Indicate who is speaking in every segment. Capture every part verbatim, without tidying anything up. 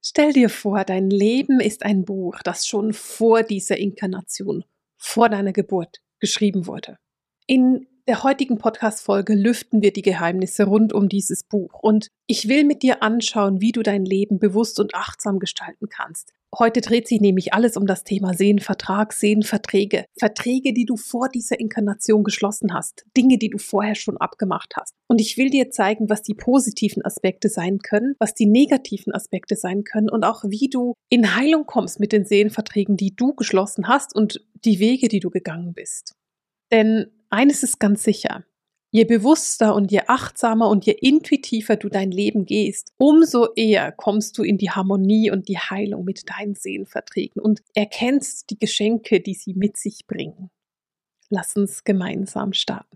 Speaker 1: Stell dir vor, dein Leben ist ein Buch, das schon vor dieser Inkarnation, vor deiner Geburt geschrieben wurde. In der heutigen Podcast-Folge lüften wir die Geheimnisse rund um dieses Buch und ich will mit dir anschauen, wie du dein Leben bewusst und achtsam gestalten kannst. Heute dreht sich nämlich alles um das Thema Seelenvertrag, Seelenverträge. Verträge, die du vor dieser Inkarnation geschlossen hast. Dinge, die du vorher schon abgemacht hast. Und ich will dir zeigen, was die positiven Aspekte sein können, was die negativen Aspekte sein können und auch wie du in Heilung kommst mit den Seelenverträgen, die du geschlossen hast und die Wege, die du gegangen bist. Denn eines ist ganz sicher. Je bewusster und je achtsamer und je intuitiver du dein Leben gehst, umso eher kommst du in die Harmonie und die Heilung mit deinen Seelenverträgen und erkennst die Geschenke, die sie mit sich bringen. Lass uns gemeinsam starten.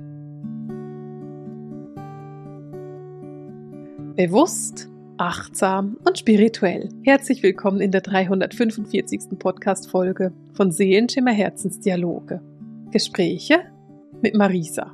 Speaker 1: Bewusst, achtsam und spirituell. Herzlich willkommen in der dreihundertfünfundvierzigsten Podcast-Folge von Seelenschimmer Herzensdialoge. Gespräche mit Marisa.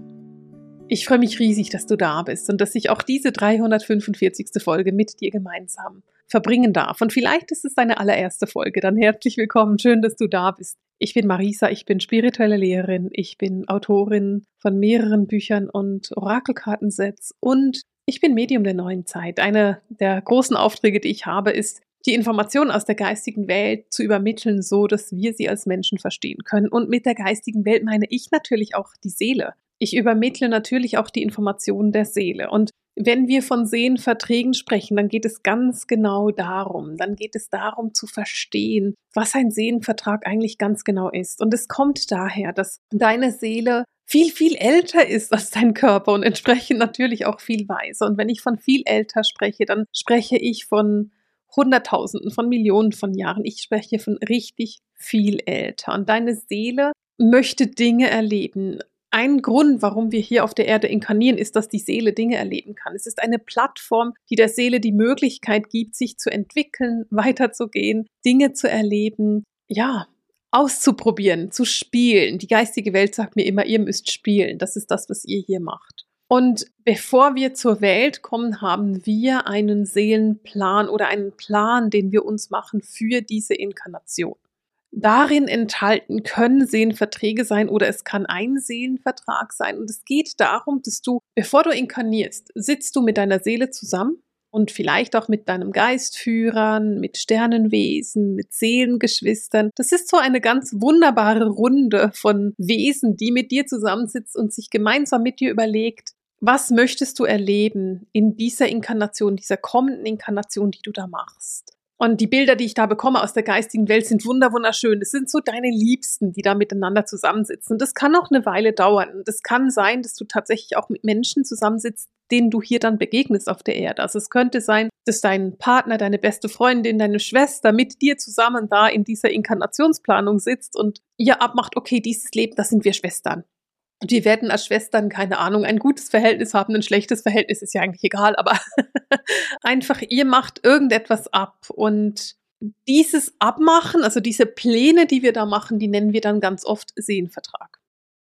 Speaker 1: Ich freue mich riesig, dass du da bist und dass ich auch diese dreihundertfünfundvierzigste Folge mit dir gemeinsam verbringen darf. Und vielleicht ist es deine allererste Folge. Dann herzlich willkommen, schön, dass du da bist. Ich bin Marisa, ich bin spirituelle Lehrerin, ich bin Autorin von mehreren Büchern und Orakelkartensets und ich bin Medium der neuen Zeit. Einer der großen Aufträge, die ich habe, ist, die Informationen aus der geistigen Welt zu übermitteln, so dass wir sie als Menschen verstehen können. Und mit der geistigen Welt meine ich natürlich auch die Seele. Ich übermittle natürlich auch die Informationen der Seele. Und wenn wir von Seelenverträgen sprechen, dann geht es ganz genau darum. Dann geht es darum zu verstehen, was ein Seelenvertrag eigentlich ganz genau ist. Und es kommt daher, dass deine Seele viel, viel älter ist als dein Körper und entsprechend natürlich auch viel weiser. Und wenn ich von viel älter spreche, dann spreche ich von Hunderttausenden, von Millionen von Jahren. Ich spreche von richtig viel älter. Und deine Seele möchte Dinge erleben. Ein Grund, warum wir hier auf der Erde inkarnieren, ist, dass die Seele Dinge erleben kann. Es ist eine Plattform, die der Seele die Möglichkeit gibt, sich zu entwickeln, weiterzugehen, Dinge zu erleben, ja, auszuprobieren, zu spielen. Die geistige Welt sagt mir immer, ihr müsst spielen. Das ist das, was ihr hier macht. Und bevor wir zur Welt kommen, haben wir einen Seelenplan oder einen Plan, den wir uns machen für diese Inkarnation. Darin enthalten können Seelenverträge sein oder es kann ein Seelenvertrag sein. Und es geht darum, dass du, bevor du inkarnierst, sitzt du mit deiner Seele zusammen und vielleicht auch mit deinem Geistführern, mit Sternenwesen, mit Seelengeschwistern. Das ist so eine ganz wunderbare Runde von Wesen, die mit dir zusammensitzt und sich gemeinsam mit dir überlegt, was möchtest du erleben in dieser Inkarnation, dieser kommenden Inkarnation, die du da machst? Und die Bilder, die ich da bekomme aus der geistigen Welt, sind wunderschön. Das sind so deine Liebsten, die da miteinander zusammensitzen. Das kann auch eine Weile dauern. Und es kann sein, dass du tatsächlich auch mit Menschen zusammensitzt, denen du hier dann begegnest auf der Erde. Also es könnte sein, dass dein Partner, deine beste Freundin, deine Schwester mit dir zusammen da in dieser Inkarnationsplanung sitzt und ihr abmacht, okay, dieses Leben, das sind wir Schwestern. Und wir werden als Schwestern, keine Ahnung, ein gutes Verhältnis haben, ein schlechtes Verhältnis ist ja eigentlich egal, aber einfach, ihr macht irgendetwas ab. Und dieses Abmachen, also diese Pläne, die wir da machen, die nennen wir dann ganz oft Seelenvertrag.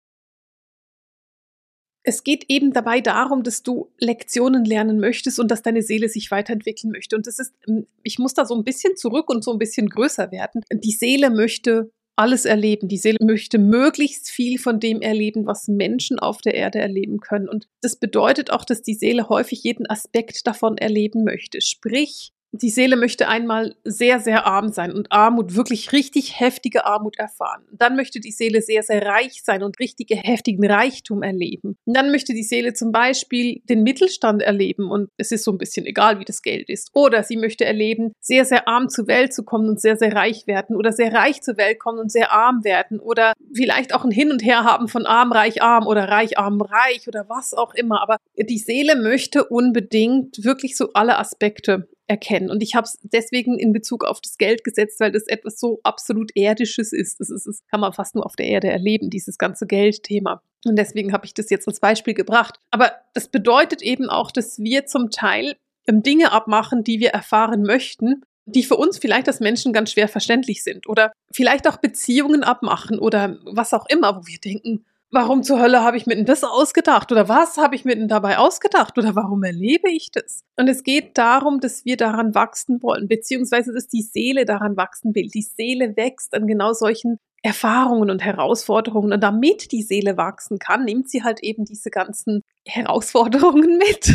Speaker 1: Es geht eben dabei darum, dass du Lektionen lernen möchtest und dass deine Seele sich weiterentwickeln möchte. Und das ist, ich muss da so ein bisschen zurück und so ein bisschen größer werden. Die Seele möchte alles erleben. Die Seele möchte möglichst viel von dem erleben, was Menschen auf der Erde erleben können. Und das bedeutet auch, dass die Seele häufig jeden Aspekt davon erleben möchte. Sprich, die Seele möchte einmal sehr, sehr arm sein und Armut, wirklich richtig heftige Armut erfahren. Dann möchte die Seele sehr, sehr reich sein und richtige heftigen Reichtum erleben. Und dann möchte die Seele zum Beispiel den Mittelstand erleben und es ist so ein bisschen egal, wie das Geld ist. Oder sie möchte erleben, sehr, sehr arm zur Welt zu kommen und sehr, sehr reich werden. Oder sehr reich zur Welt kommen und sehr arm werden. Oder vielleicht auch ein Hin und Her haben von arm, reich, arm oder reich, arm, reich oder was auch immer. Aber die Seele möchte unbedingt wirklich so alle Aspekte erkennen. Und ich habe es deswegen in Bezug auf das Geld gesetzt, weil das etwas so absolut Irdisches ist. Das, ist, das kann man fast nur auf der Erde erleben, dieses ganze Geldthema. Und deswegen habe ich das jetzt als Beispiel gebracht. Aber das bedeutet eben auch, dass wir zum Teil Dinge abmachen, die wir erfahren möchten, die für uns vielleicht als Menschen ganz schwer verständlich sind. Oder vielleicht auch Beziehungen abmachen oder was auch immer, wo wir denken, warum zur Hölle habe ich mir denn das ausgedacht? Oder was habe ich mir denn dabei ausgedacht? Oder warum erlebe ich das? Und es geht darum, dass wir daran wachsen wollen, beziehungsweise dass die Seele daran wachsen will. Die Seele wächst an genau solchen Erfahrungen und Herausforderungen. Und damit die Seele wachsen kann, nimmt sie halt eben diese ganzen Herausforderungen mit.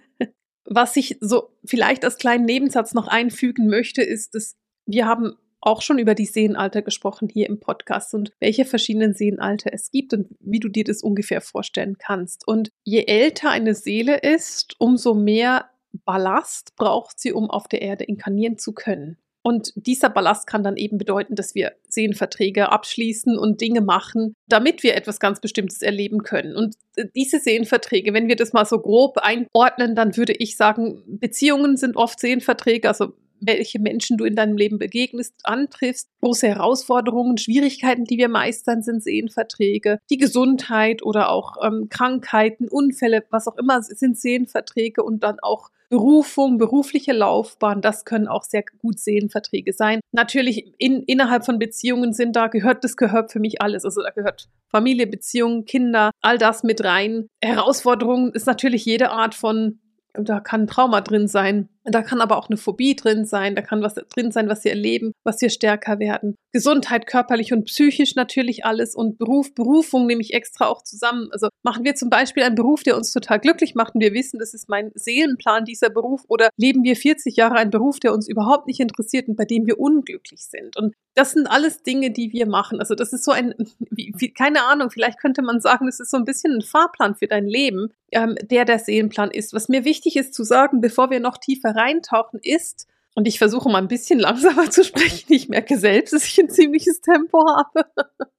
Speaker 1: Was ich so vielleicht als kleinen Nebensatz noch einfügen möchte, ist, dass wir haben auch schon über die Seelenalter gesprochen hier im Podcast und welche verschiedenen Seelenalter es gibt und wie du dir das ungefähr vorstellen kannst. Und je älter eine Seele ist, umso mehr Ballast braucht sie, um auf der Erde inkarnieren zu können. Und dieser Ballast kann dann eben bedeuten, dass wir Seelenverträge abschließen und Dinge machen, damit wir etwas ganz Bestimmtes erleben können. Und diese Seelenverträge, wenn wir das mal so grob einordnen, dann würde ich sagen, Beziehungen sind oft Seelenverträge, also welche Menschen du in deinem Leben begegnest, antriffst, große Herausforderungen, Schwierigkeiten, die wir meistern, sind Seelenverträge. Die Gesundheit oder auch ähm, Krankheiten, Unfälle, was auch immer, sind Seelenverträge und dann auch Berufung, berufliche Laufbahn, das können auch sehr gut Seelenverträge sein. Natürlich in, innerhalb von Beziehungen sind da, gehört, das gehört für mich alles. Also da gehört Familie, Beziehungen, Kinder, all das mit rein. Herausforderungen ist natürlich jede Art von, da kann ein Trauma drin sein, da kann aber auch eine Phobie drin sein, da kann was drin sein, was wir erleben, was wir stärker werden. Gesundheit, körperlich und psychisch natürlich alles und Beruf, Berufung nehme ich extra auch zusammen. Also machen wir zum Beispiel einen Beruf, der uns total glücklich macht und wir wissen, das ist mein Seelenplan, dieser Beruf, oder leben wir vierzig Jahre einen Beruf, der uns überhaupt nicht interessiert und bei dem wir unglücklich sind. Und das sind alles Dinge, die wir machen. Also das ist so ein, wie, wie, keine Ahnung, vielleicht könnte man sagen, das ist so ein bisschen ein Fahrplan für dein Leben, ähm, der der Seelenplan ist. Was mir wichtig ist zu sagen, bevor wir noch tiefer reintauchen, ist, und ich versuche mal ein bisschen langsamer zu sprechen, ich merke selbst, dass ich ein ziemliches Tempo habe.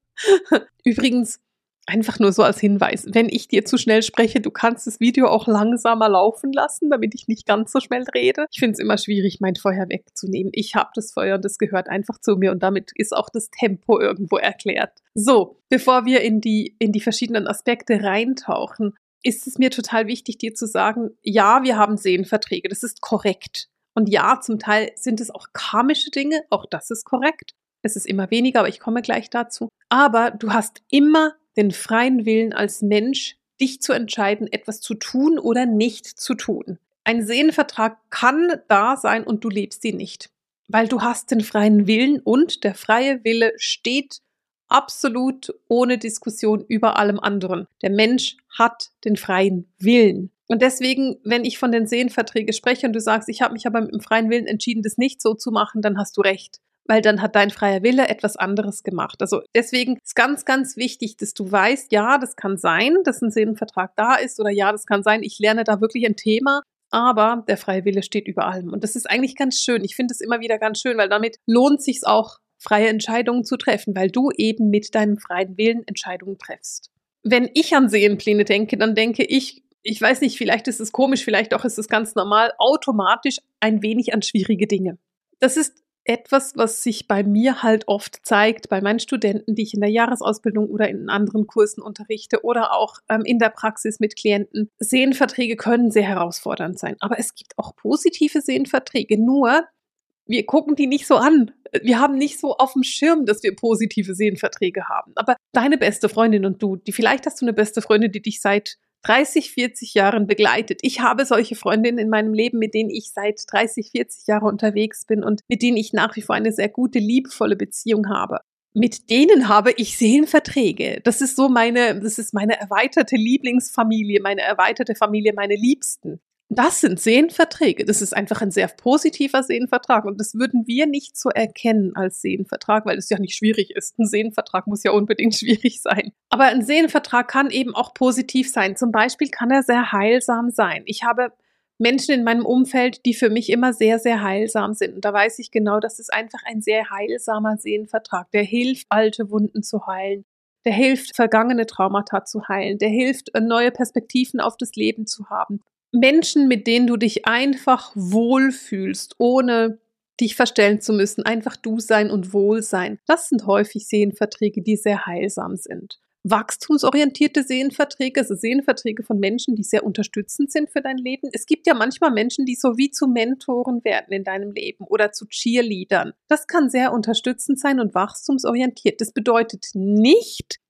Speaker 1: Übrigens, einfach nur so als Hinweis, wenn ich dir zu schnell spreche, du kannst das Video auch langsamer laufen lassen, damit ich nicht ganz so schnell rede. Ich finde es immer schwierig, mein Feuer wegzunehmen. Ich habe das Feuer und das gehört einfach zu mir und damit ist auch das Tempo irgendwo erklärt. So, bevor wir in die, in die verschiedenen Aspekte reintauchen, ist es mir total wichtig, dir zu sagen, ja, wir haben Seelenverträge, das ist korrekt. Und ja, zum Teil sind es auch karmische Dinge, auch das ist korrekt. Es ist immer weniger, aber ich komme gleich dazu. Aber du hast immer den freien Willen als Mensch, dich zu entscheiden, etwas zu tun oder nicht zu tun. Ein Seelenvertrag kann da sein und du lebst ihn nicht, weil du hast den freien Willen und der freie Wille steht absolut ohne Diskussion über allem anderen. Der Mensch hat den freien Willen. Und deswegen, wenn ich von den Seelenverträgen spreche und du sagst, ich habe mich aber mit dem freien Willen entschieden, das nicht so zu machen, dann hast du recht. Weil dann hat dein freier Wille etwas anderes gemacht. Also deswegen ist ganz, ganz wichtig, dass du weißt, ja, das kann sein, dass ein Seelenvertrag da ist oder ja, das kann sein, ich lerne da wirklich ein Thema, aber der freie Wille steht über allem. Und das ist eigentlich ganz schön. Ich finde es immer wieder ganz schön, weil damit lohnt sich auch, freie Entscheidungen zu treffen, weil du eben mit deinem freien Willen Entscheidungen triffst. Wenn ich an Seelenpläne denke, dann denke ich, ich weiß nicht, vielleicht ist es komisch, vielleicht auch ist es ganz normal, automatisch ein wenig an schwierige Dinge. Das ist etwas, was sich bei mir halt oft zeigt, bei meinen Studenten, die ich in der Jahresausbildung oder in anderen Kursen unterrichte oder auch ähm, in der Praxis mit Klienten. Seelenverträge können sehr herausfordernd sein, aber es gibt auch positive Seelenverträge, nur wir gucken die nicht so an. Wir haben nicht so auf dem Schirm, dass wir positive Seelenverträge haben. Aber deine beste Freundin und du, die vielleicht hast du eine beste Freundin, die dich seit dreißig, vierzig Jahren begleitet. Ich habe solche Freundinnen in meinem Leben, mit denen ich seit dreißig, vierzig Jahren unterwegs bin und mit denen ich nach wie vor eine sehr gute, liebevolle Beziehung habe. Mit denen habe ich Seelenverträge. Das ist so meine, das ist meine erweiterte Lieblingsfamilie, meine erweiterte Familie, meine Liebsten. Das sind Seelenverträge. Das ist einfach ein sehr positiver Seelenvertrag und das würden wir nicht so erkennen als Seelenvertrag, weil es ja nicht schwierig ist. Ein Seelenvertrag muss ja unbedingt schwierig sein. Aber ein Seelenvertrag kann eben auch positiv sein. Zum Beispiel kann er sehr heilsam sein. Ich habe Menschen in meinem Umfeld, die für mich immer sehr, sehr heilsam sind. Und da weiß ich genau, das ist einfach ein sehr heilsamer Seelenvertrag. Der hilft, alte Wunden zu heilen. Der hilft, vergangene Traumata zu heilen. Der hilft, neue Perspektiven auf das Leben zu haben. Menschen, mit denen du dich einfach wohlfühlst, ohne dich verstellen zu müssen, einfach du sein und wohl sein. Das sind häufig Seelenverträge, die sehr heilsam sind. Wachstumsorientierte Seelenverträge, also Seelenverträge von Menschen, die sehr unterstützend sind für dein Leben. Es gibt ja manchmal Menschen, die so wie zu Mentoren werden in deinem Leben oder zu Cheerleadern. Das kann sehr unterstützend sein und wachstumsorientiert. Das bedeutet nicht,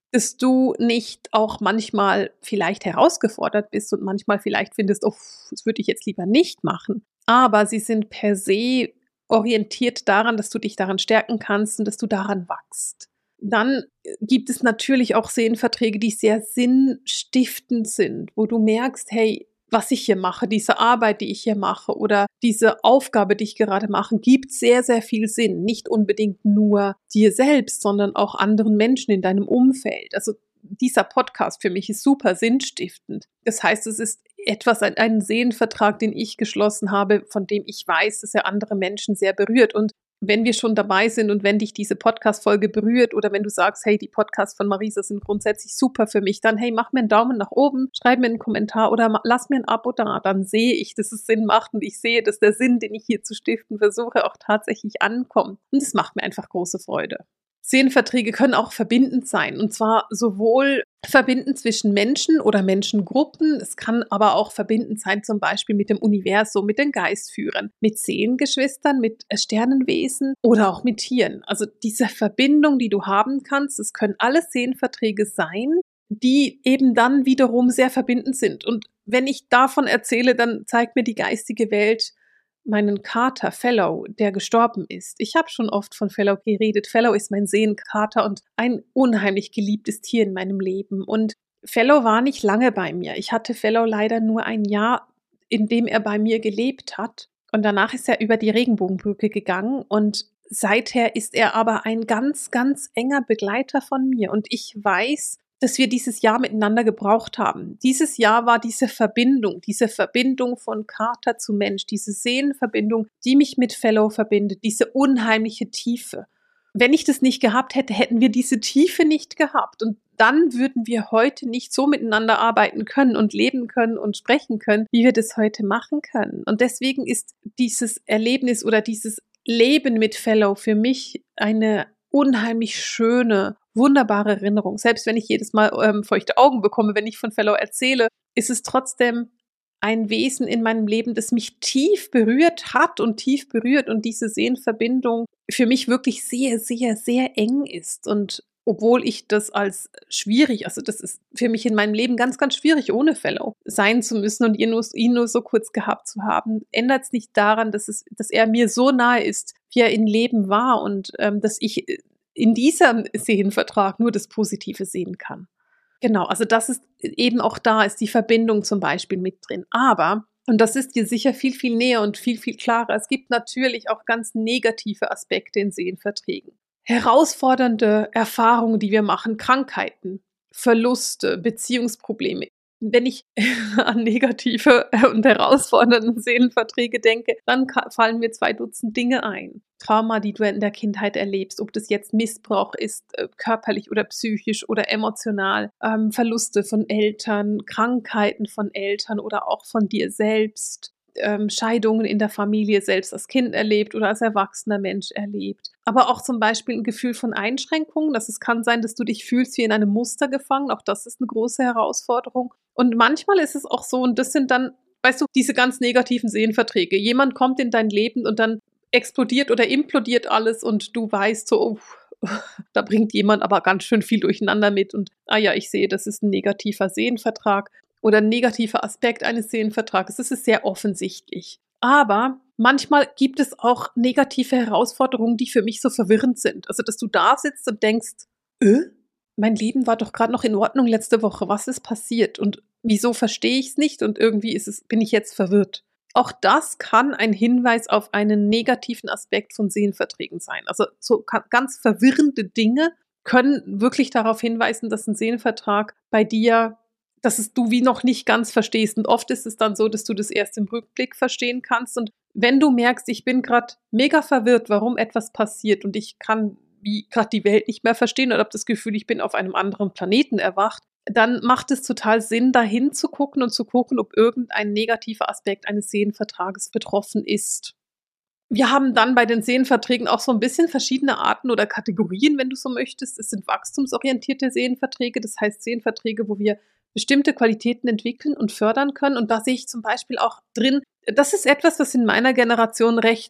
Speaker 1: dass du nicht auch manchmal vielleicht herausgefordert bist und manchmal vielleicht findest, oh, das würde ich jetzt lieber nicht machen. Aber sie sind per se orientiert daran, dass du dich daran stärken kannst und dass du daran wachst. Dann gibt es natürlich auch Seelenverträge, die sehr sinnstiftend sind, wo du merkst, hey, was ich hier mache, diese Arbeit, die ich hier mache oder diese Aufgabe, die ich gerade mache, gibt sehr, sehr viel Sinn. Nicht unbedingt nur dir selbst, sondern auch anderen Menschen in deinem Umfeld. Also dieser Podcast für mich ist super sinnstiftend. Das heißt, es ist etwas, ein Seelenvertrag, den ich geschlossen habe, von dem ich weiß, dass er andere Menschen sehr berührt. Und wenn wir schon dabei sind und wenn dich diese Podcast-Folge berührt oder wenn du sagst, hey, die Podcasts von Marisa sind grundsätzlich super für mich, dann hey, mach mir einen Daumen nach oben, schreib mir einen Kommentar oder lass mir ein Abo da, dann sehe ich, dass es Sinn macht und ich sehe, dass der Sinn, den ich hier zu stiften versuche, auch tatsächlich ankommt. Und es macht mir einfach große Freude. Seelenverträge können auch verbindend sein, und zwar sowohl verbindend zwischen Menschen oder Menschengruppen, es kann aber auch verbindend sein zum Beispiel mit dem Universum, mit den Geistführern, mit Seelengeschwistern, mit Sternenwesen oder auch mit Tieren. Also diese Verbindung, die du haben kannst, es können alles Seelenverträge sein, die eben dann wiederum sehr verbindend sind. Und wenn ich davon erzähle, dann zeigt mir die geistige Welt meinen Kater Fellow, der gestorben ist. Ich habe schon oft von Fellow geredet. Fellow ist mein Seelenkater und ein unheimlich geliebtes Tier in meinem Leben. Und Fellow war nicht lange bei mir. Ich hatte Fellow leider nur ein Jahr, in dem er bei mir gelebt hat. Und danach ist er über die Regenbogenbrücke gegangen. Und seither ist er aber ein ganz, ganz enger Begleiter von mir. Und ich weiß, dass wir dieses Jahr miteinander gebraucht haben. Dieses Jahr war diese Verbindung, diese Verbindung von Kater zu Mensch, diese Seelenverbindung, die mich mit Fellow verbindet, diese unheimliche Tiefe. Wenn ich das nicht gehabt hätte, hätten wir diese Tiefe nicht gehabt. Und dann würden wir heute nicht so miteinander arbeiten können und leben können und sprechen können, wie wir das heute machen können. Und deswegen ist dieses Erlebnis oder dieses Leben mit Fellow für mich eine unheimlich schöne, wunderbare Erinnerung. Selbst wenn ich jedes Mal ähm, feuchte Augen bekomme, wenn ich von Fellow erzähle, ist es trotzdem ein Wesen in meinem Leben, das mich tief berührt hat und tief berührt und diese Seelenverbindung für mich wirklich sehr, sehr, sehr eng ist. Und obwohl ich das als schwierig, also das ist für mich in meinem Leben ganz, ganz schwierig, ohne Fellow sein zu müssen und ihn nur, ihn nur so kurz gehabt zu haben, ändert es nicht daran, dass, es, dass er mir so nahe ist, wie er in Leben war und ähm, dass ich in diesem Seelenvertrag nur das Positive sehen kann. Genau, also das ist eben auch da, ist die Verbindung zum Beispiel mit drin. Aber, und das ist dir sicher viel, viel näher und viel, viel klarer, es gibt natürlich auch ganz negative Aspekte in Seelenverträgen. Herausfordernde Erfahrungen, die wir machen, Krankheiten, Verluste, Beziehungsprobleme. Wenn ich an negative und herausfordernde Seelenverträge denke, dann fallen mir zwei Dutzend Dinge ein. Trauma, die du in der Kindheit erlebst, ob das jetzt Missbrauch ist, körperlich oder psychisch oder emotional, ähm, Verluste von Eltern, Krankheiten von Eltern oder auch von dir selbst, ähm, Scheidungen in der Familie selbst als Kind erlebt oder als erwachsener Mensch erlebt. Aber auch zum Beispiel ein Gefühl von Einschränkungen, dass es kann sein, dass du dich fühlst wie in einem Muster gefangen, auch das ist eine große Herausforderung. Und manchmal ist es auch so, und das sind dann, weißt du, diese ganz negativen Seelenverträge. Jemand kommt in dein Leben und dann explodiert oder implodiert alles und du weißt so, oh, da bringt jemand aber ganz schön viel durcheinander mit und, ah ja, ich sehe, das ist ein negativer Seelenvertrag oder ein negativer Aspekt eines Seelenvertrages. Das ist sehr offensichtlich. Aber manchmal gibt es auch negative Herausforderungen, die für mich so verwirrend sind. Also, dass du da sitzt und denkst, äh, mein Leben war doch gerade noch in Ordnung letzte Woche. Was ist passiert? Und wieso verstehe ich es nicht? Und irgendwie ist es, bin ich jetzt verwirrt. Auch das kann ein Hinweis auf einen negativen Aspekt von Seelenverträgen sein. Also so ganz verwirrende Dinge können wirklich darauf hinweisen, dass ein Seelenvertrag bei dir, dass es du wie noch nicht ganz verstehst. Und oft ist es dann so, dass du das erst im Rückblick verstehen kannst. Und wenn du merkst, ich bin gerade mega verwirrt, warum etwas passiert und ich kann wie gerade die Welt nicht mehr verstehen oder habe das Gefühl, ich bin auf einem anderen Planeten erwacht, dann macht es total Sinn, dahin zu gucken und zu gucken, ob irgendein negativer Aspekt eines Seelenvertrages betroffen ist. Wir haben dann bei den Seelenverträgen auch so ein bisschen verschiedene Arten oder Kategorien, wenn du so möchtest. Es sind wachstumsorientierte Seelenverträge, das heißt Seelenverträge, wo wir bestimmte Qualitäten entwickeln und fördern können. Und da sehe ich zum Beispiel auch drin, das ist etwas, was in meiner Generation recht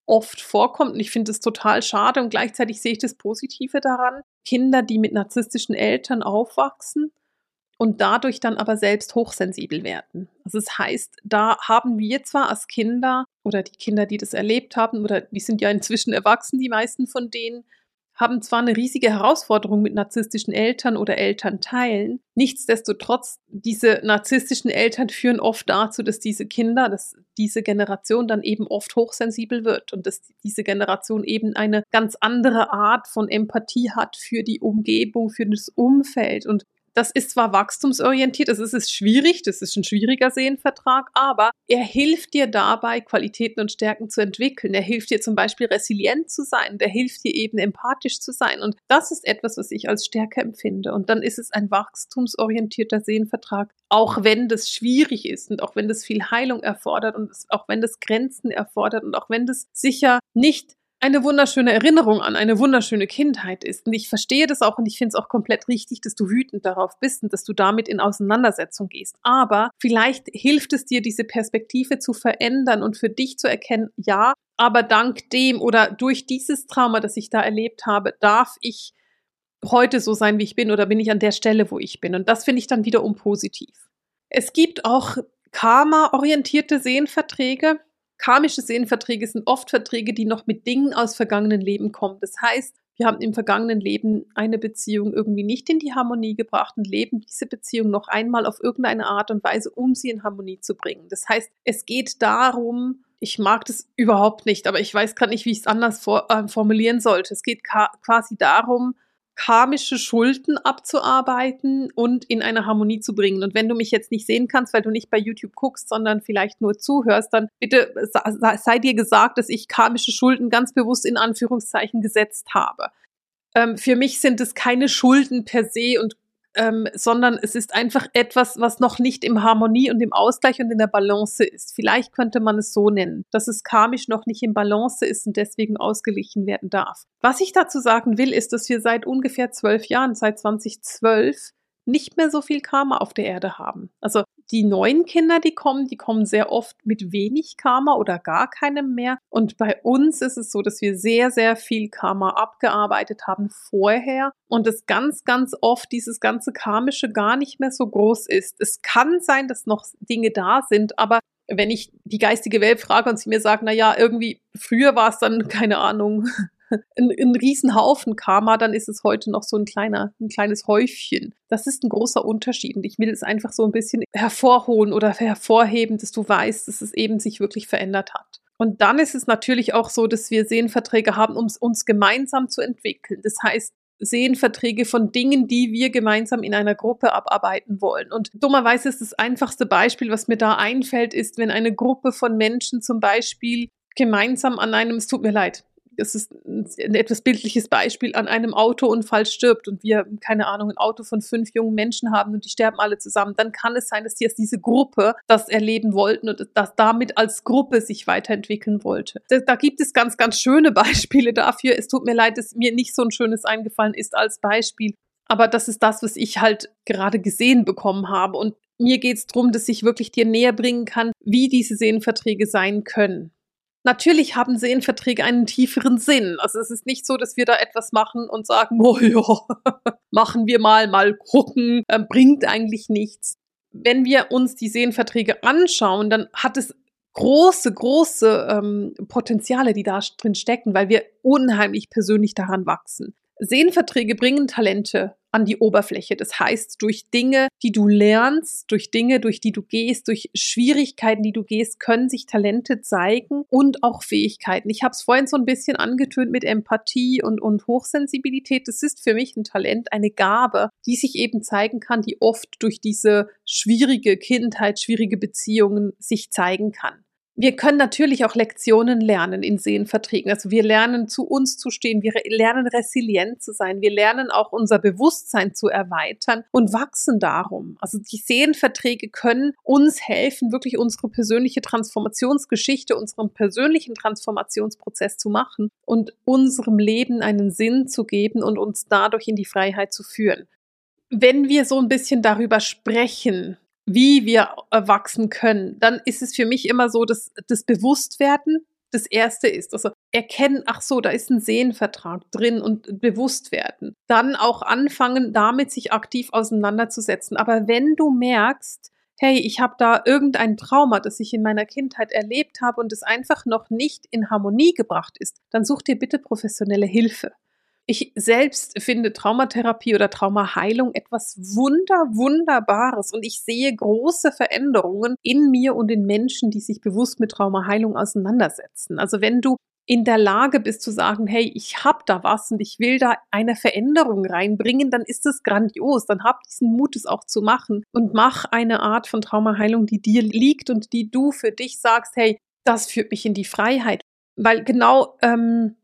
Speaker 1: oft vorkommt und ich finde es total schade und gleichzeitig sehe ich das Positive daran. Kinder, die mit narzisstischen Eltern aufwachsen und dadurch dann aber selbst hochsensibel werden. Also das heißt, da haben wir zwar als Kinder oder die Kinder, die das erlebt haben, oder die sind ja inzwischen erwachsen, die meisten von denen, haben zwar eine riesige Herausforderung mit narzisstischen Eltern oder Elternteilen, nichtsdestotrotz, diese narzisstischen Eltern führen oft dazu, dass diese Kinder, dass diese Generation dann eben oft hochsensibel wird und dass diese Generation eben eine ganz andere Art von Empathie hat für die Umgebung, für das Umfeld. Und das ist zwar wachstumsorientiert, das ist, ist schwierig, das ist ein schwieriger Seelenvertrag, aber er hilft dir dabei, Qualitäten und Stärken zu entwickeln. Er hilft dir zum Beispiel resilient zu sein, der hilft dir eben empathisch zu sein. Und das ist etwas, was ich als Stärke empfinde. Und dann ist es ein wachstumsorientierter Seelenvertrag, auch wenn das schwierig ist und auch wenn das viel Heilung erfordert und auch wenn das Grenzen erfordert und auch wenn das sicher nicht eine wunderschöne Erinnerung an eine wunderschöne Kindheit ist. Und ich verstehe das auch und ich finde es auch komplett richtig, dass du wütend darauf bist und dass du damit in Auseinandersetzung gehst. Aber vielleicht hilft es dir, diese Perspektive zu verändern und für dich zu erkennen, ja, aber dank dem oder durch dieses Trauma, das ich da erlebt habe, darf ich heute so sein, wie ich bin oder bin ich an der Stelle, wo ich bin. Und das finde ich dann wiederum positiv. Es gibt auch karma-orientierte Seelenverträge. Karmische Seelenverträge sind oft Verträge, die noch mit Dingen aus vergangenen Leben kommen. Das heißt, wir haben im vergangenen Leben eine Beziehung irgendwie nicht in die Harmonie gebracht und leben diese Beziehung noch einmal auf irgendeine Art und Weise, um sie in Harmonie zu bringen. Das heißt, es geht darum, ich mag das überhaupt nicht, aber ich weiß gerade nicht, wie ich es anders vor, äh, formulieren sollte. Es geht ka- quasi darum, karmische Schulden abzuarbeiten und in eine Harmonie zu bringen. Und wenn du mich jetzt nicht sehen kannst, weil du nicht bei YouTube guckst, sondern vielleicht nur zuhörst, dann bitte sei dir gesagt, dass ich karmische Schulden ganz bewusst in Anführungszeichen gesetzt habe. Ähm, für mich sind es keine Schulden per se und Ähm, sondern es ist einfach etwas, was noch nicht im Harmonie und im Ausgleich und in der Balance ist. Vielleicht könnte man es so nennen, dass es karmisch noch nicht im Balance ist und deswegen ausgeglichen werden darf. Was ich dazu sagen will, ist, dass wir seit ungefähr zwölf Jahren, seit zweitausendzwölf, nicht mehr so viel Karma auf der Erde haben. Also die neuen Kinder, die kommen, die kommen sehr oft mit wenig Karma oder gar keinem mehr. Und bei uns ist es so, dass wir sehr, sehr viel Karma abgearbeitet haben vorher und es ganz, ganz oft dieses ganze Karmische gar nicht mehr so groß ist. Es kann sein, dass noch Dinge da sind, aber wenn ich die geistige Welt frage und sie mir sagt, na ja, irgendwie früher war es dann, keine Ahnung, ein, ein Riesenhaufen Karma, dann ist es heute noch so ein kleiner, ein kleines Häufchen. Das ist ein großer Unterschied und ich will es einfach so ein bisschen hervorholen oder hervorheben, dass du weißt, dass es eben sich wirklich verändert hat. Und dann ist es natürlich auch so, dass wir Seelenverträge haben, um uns gemeinsam zu entwickeln. Das heißt, Seelenverträge von Dingen, die wir gemeinsam in einer Gruppe abarbeiten wollen. Und dummerweise ist das einfachste Beispiel, was mir da einfällt, ist, wenn eine Gruppe von Menschen zum Beispiel gemeinsam an einem, es tut mir leid, das ist ein etwas bildliches Beispiel, an einem Autounfall stirbt und wir, keine Ahnung, ein Auto von fünf jungen Menschen haben und die sterben alle zusammen, dann kann es sein, dass die, diese Gruppe das erleben wollten und das damit als Gruppe sich weiterentwickeln wollte. Da, da gibt es ganz, ganz schöne Beispiele dafür. Es tut mir leid, dass mir nicht so ein schönes eingefallen ist als Beispiel, aber das ist das, was ich halt gerade gesehen bekommen habe und mir geht es darum, dass ich wirklich dir näher bringen kann, wie diese Seelenverträge sein können. Natürlich haben Seelenverträge einen tieferen Sinn. Also es ist nicht so, dass wir da etwas machen und sagen, oh ja, machen wir mal, mal gucken, äh, bringt eigentlich nichts. Wenn wir uns die Seelenverträge anschauen, dann hat es große, große ähm, Potenziale, die da drin stecken, weil wir unheimlich persönlich daran wachsen. Seelenverträge bringen Talente an die Oberfläche. Das heißt, durch Dinge, die du lernst, durch Dinge, durch die du gehst, durch Schwierigkeiten, die du gehst, können sich Talente zeigen und auch Fähigkeiten. Ich habe es vorhin so ein bisschen angetönt mit Empathie und, und Hochsensibilität. Das ist für mich ein Talent, eine Gabe, die sich eben zeigen kann, die oft durch diese schwierige Kindheit, schwierige Beziehungen sich zeigen kann. Wir können natürlich auch Lektionen lernen in Seelenverträgen. Also wir lernen, zu uns zu stehen, wir lernen resilient zu sein, wir lernen auch unser Bewusstsein zu erweitern und wachsen darum. Also die Seelenverträge können uns helfen, wirklich unsere persönliche Transformationsgeschichte, unseren persönlichen Transformationsprozess zu machen und unserem Leben einen Sinn zu geben und uns dadurch in die Freiheit zu führen. Wenn wir so ein bisschen darüber sprechen, wie wir wachsen können, dann ist es für mich immer so, dass das Bewusstwerden, das Erste ist. Also erkennen, ach so, da ist ein Seelenvertrag drin und bewusst werden. Dann auch anfangen, damit sich aktiv auseinanderzusetzen. Aber wenn du merkst, hey, ich habe da irgendein Trauma, das ich in meiner Kindheit erlebt habe und es einfach noch nicht in Harmonie gebracht ist, dann such dir bitte professionelle Hilfe. Ich selbst finde Traumatherapie oder Traumaheilung etwas wunder, wunderbares und ich sehe große Veränderungen in mir und in Menschen, die sich bewusst mit Traumaheilung auseinandersetzen. Also wenn du in der Lage bist zu sagen, hey, ich habe da was und ich will da eine Veränderung reinbringen, dann ist es grandios. Dann hab diesen Mut, es auch zu machen und mach eine Art von Traumaheilung, die dir liegt und die du für dich sagst, hey, das führt mich in die Freiheit. Weil genau ähm,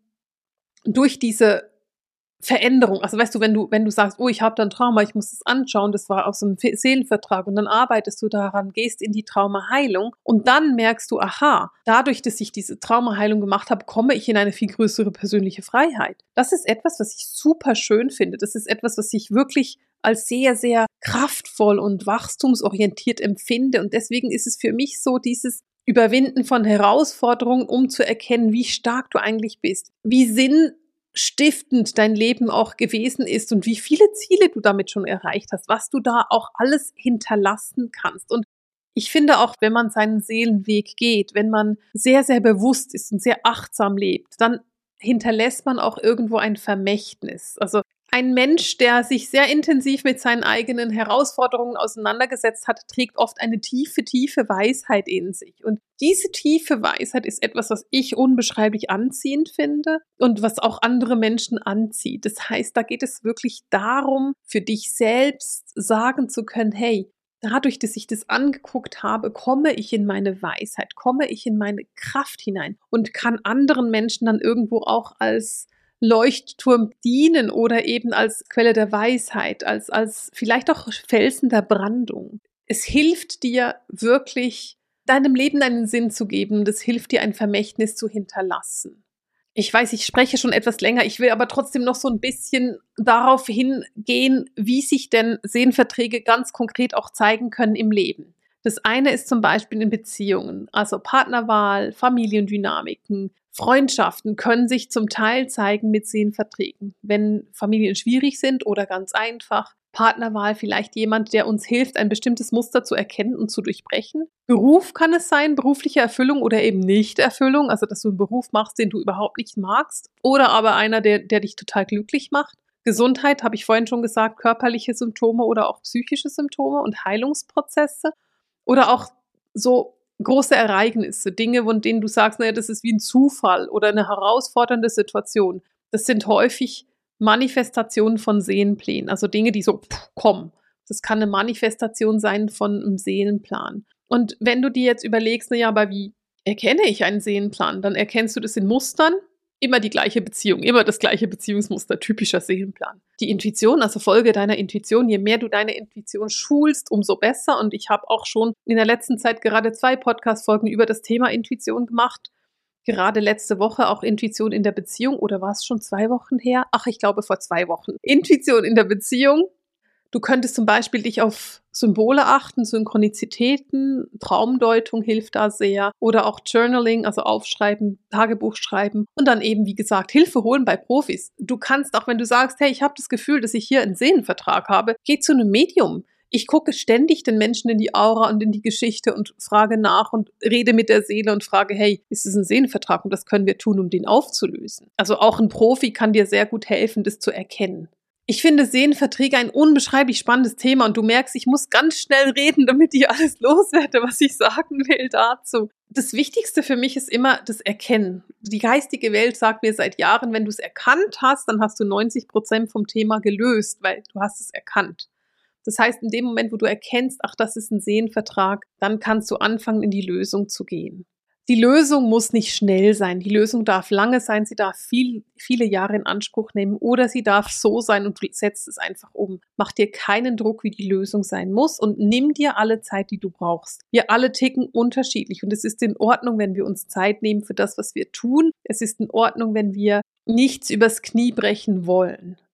Speaker 1: durch diese Veränderung, also weißt du, wenn du, wenn du sagst, oh, ich habe da ein Trauma, ich muss das anschauen, das war aus so einem Seelenvertrag und dann arbeitest du daran, gehst in die Traumaheilung und dann merkst du, aha, dadurch, dass ich diese Traumaheilung gemacht habe, komme ich in eine viel größere persönliche Freiheit. Das ist etwas, was ich super schön finde. Das ist etwas, was ich wirklich als sehr, sehr kraftvoll und wachstumsorientiert empfinde und deswegen ist es für mich so dieses Überwinden von Herausforderungen, um zu erkennen, wie stark du eigentlich bist, wie Sinn stiftend dein Leben auch gewesen ist und wie viele Ziele du damit schon erreicht hast, was du da auch alles hinterlassen kannst. Und ich finde auch, wenn man seinen Seelenweg geht, wenn man sehr, sehr bewusst ist und sehr achtsam lebt, dann hinterlässt man auch irgendwo ein Vermächtnis. Also ein Mensch, der sich sehr intensiv mit seinen eigenen Herausforderungen auseinandergesetzt hat, trägt oft eine tiefe, tiefe Weisheit in sich. Und diese tiefe Weisheit ist etwas, was ich unbeschreiblich anziehend finde und was auch andere Menschen anzieht. Das heißt, da geht es wirklich darum, für dich selbst sagen zu können, hey, dadurch, dass ich das angeguckt habe, komme ich in meine Weisheit, komme ich in meine Kraft hinein und kann anderen Menschen dann irgendwo auch als Leuchtturm dienen oder eben als Quelle der Weisheit, als, als vielleicht auch Felsen der Brandung. Es hilft dir wirklich, deinem Leben einen Sinn zu geben. Das hilft dir, ein Vermächtnis zu hinterlassen. Ich weiß, ich spreche schon etwas länger, ich will aber trotzdem noch so ein bisschen darauf hingehen, wie sich denn Seelenverträge ganz konkret auch zeigen können im Leben. Das eine ist zum Beispiel in Beziehungen, also Partnerwahl, Familiendynamiken, Freundschaften können sich zum Teil zeigen mit Seelenverträgen, wenn Familien schwierig sind oder ganz einfach. Partnerwahl vielleicht jemand, der uns hilft, ein bestimmtes Muster zu erkennen und zu durchbrechen. Beruf kann es sein, berufliche Erfüllung oder eben Nichterfüllung, also dass du einen Beruf machst, den du überhaupt nicht magst oder aber einer, der, der dich total glücklich macht. Gesundheit, habe ich vorhin schon gesagt, körperliche Symptome oder auch psychische Symptome und Heilungsprozesse oder auch so große Ereignisse, Dinge, von denen du sagst, naja, das ist wie ein Zufall oder eine herausfordernde Situation. Das sind häufig Manifestationen von Seelenplänen, also Dinge, die so pff, kommen. Das kann eine Manifestation sein von einem Seelenplan. Und wenn du dir jetzt überlegst, naja, aber wie erkenne ich einen Seelenplan? Dann erkennst du das in Mustern. Immer die gleiche Beziehung, immer das gleiche Beziehungsmuster, typischer Seelenplan. Die Intuition, also Folge deiner Intuition, je mehr du deine Intuition schulst, umso besser. Und ich habe auch schon in der letzten Zeit gerade zwei Podcast-Folgen über das Thema Intuition gemacht. Gerade letzte Woche auch Intuition in der Beziehung. Oder war es schon zwei Wochen her? Ach, ich glaube vor zwei Wochen. Intuition in der Beziehung. Du könntest zum Beispiel dich auf Symbole achten, Synchronizitäten, Traumdeutung hilft da sehr oder auch Journaling, also aufschreiben, Tagebuch schreiben und dann eben, wie gesagt, Hilfe holen bei Profis. Du kannst auch, wenn du sagst, hey, ich habe das Gefühl, dass ich hier einen Seelenvertrag habe, geh zu einem Medium. Ich gucke ständig den Menschen in die Aura und in die Geschichte und frage nach und rede mit der Seele und frage, hey, ist es ein Seelenvertrag und was können wir tun, um den aufzulösen? Also auch ein Profi kann dir sehr gut helfen, das zu erkennen. Ich finde Seelenverträge ein unbeschreiblich spannendes Thema und du merkst, ich muss ganz schnell reden, damit ich alles loswerde, was ich sagen will dazu. Das Wichtigste für mich ist immer das Erkennen. Die geistige Welt sagt mir seit Jahren, wenn du es erkannt hast, dann hast du neunzig Prozent vom Thema gelöst, weil du hast es erkannt. Das heißt, in dem Moment, wo du erkennst, ach, das ist ein Seelenvertrag, dann kannst du anfangen, in die Lösung zu gehen. Die Lösung muss nicht schnell sein. Die Lösung darf lange sein. Sie darf viel, viele Jahre in Anspruch nehmen oder sie darf so sein und du setzt es einfach um. Mach dir keinen Druck, wie die Lösung sein muss und nimm dir alle Zeit, die du brauchst. Wir alle ticken unterschiedlich und es ist in Ordnung, wenn wir uns Zeit nehmen für das, was wir tun. Es ist in Ordnung, wenn wir nichts übers Knie brechen wollen.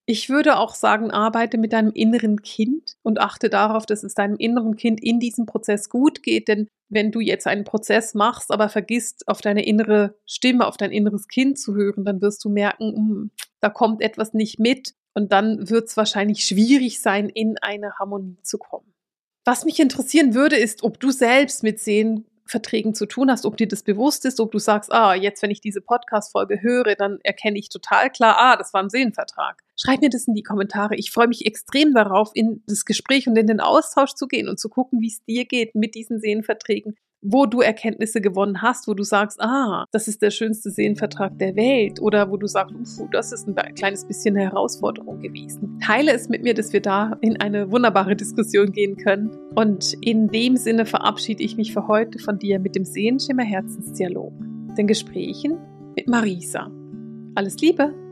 Speaker 1: Ich würde auch sagen, arbeite mit deinem inneren Kind und achte darauf, dass es deinem inneren Kind in diesem Prozess gut geht, denn wenn du jetzt einen Prozess machst, aber vergisst, auf deine innere Stimme, auf dein inneres Kind zu hören, dann wirst du merken, mh, da kommt etwas nicht mit und dann wird es wahrscheinlich schwierig sein, in eine Harmonie zu kommen. Was mich interessieren würde, ist, ob du selbst mit Seelenverträgen zu tun hast, ob dir das bewusst ist, ob du sagst, ah, jetzt, wenn ich diese Podcast-Folge höre, dann erkenne ich total klar, ah, das war ein Seelenvertrag. Schreib mir das in die Kommentare. Ich freue mich extrem darauf, in das Gespräch und in den Austausch zu gehen und zu gucken, wie es dir geht mit diesen Seelenverträgen, wo du Erkenntnisse gewonnen hast, wo du sagst, ah, das ist der schönste Seelenvertrag der Welt oder wo du sagst, uff, das ist ein kleines bisschen eine Herausforderung gewesen. Teile es mit mir, dass wir da in eine wunderbare Diskussion gehen können. Und in dem Sinne verabschiede ich mich für heute von dir mit dem Seelenschimmer Herzensdialog, den Gesprächen mit Marisa. Alles Liebe!